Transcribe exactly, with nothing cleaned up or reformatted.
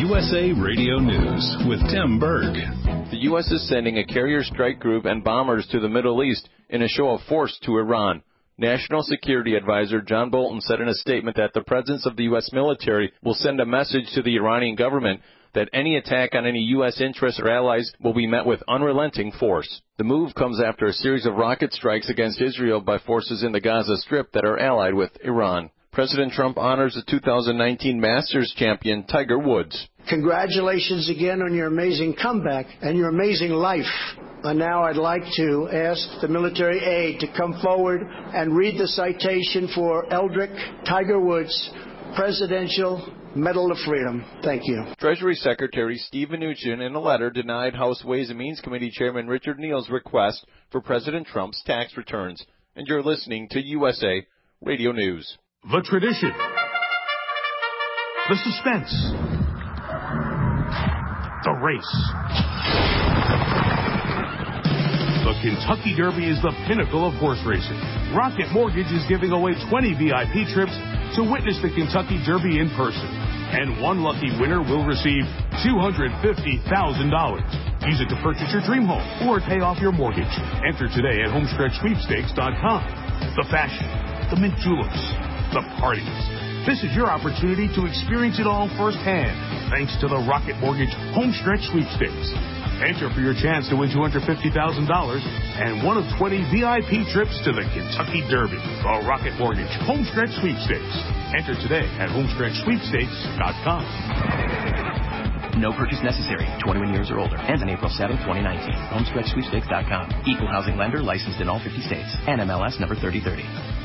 U S A Radio News with Tim Berg. The U S is sending a carrier strike group and bombers to the Middle East in a show of force to Iran. National Security Advisor John Bolton said in a statement that the presence of the U S military will send a message to the Iranian government that any attack on any U S interests or allies will be met with unrelenting force. The move comes after a series of rocket strikes against Israel by forces in the Gaza Strip that are allied with Iran. President Trump honors the two thousand nineteen Masters champion Tiger Woods. Congratulations again on your amazing comeback and your amazing life. And now I'd like to ask the military aide to come forward and read the citation for Eldrick Tiger Woods Presidential Medal of Freedom. Thank you. Treasury Secretary Steve Mnuchin in a letter denied House Ways and Means Committee Chairman Richard Neal's request for President Trump's tax returns. And you're listening to U S A Radio News. The tradition. The suspense. The race. The Kentucky Derby is the pinnacle of horse racing. Rocket Mortgage is giving away twenty V I P trips to witness the Kentucky Derby in person. And one lucky winner will receive two hundred fifty thousand dollars. Use it to purchase your dream home or pay off your mortgage. Enter today at homestretch sweepstakes dot com. The fashion, the mint juleps, the parties. This is your opportunity to experience it all firsthand, thanks to the Rocket Mortgage Homestretch Sweepstakes. Enter for your chance to win two hundred fifty thousand dollars and one of twenty V I P trips to the Kentucky Derby. The Rocket Mortgage Homestretch Sweepstakes. Enter today at homestretch sweepstakes dot com. No purchase necessary. twenty-one years or older. Ends on April seventh, twenty nineteen. homestretch sweepstakes dot com. Equal housing lender licensed in all fifty states. N M L S number thirty thirty.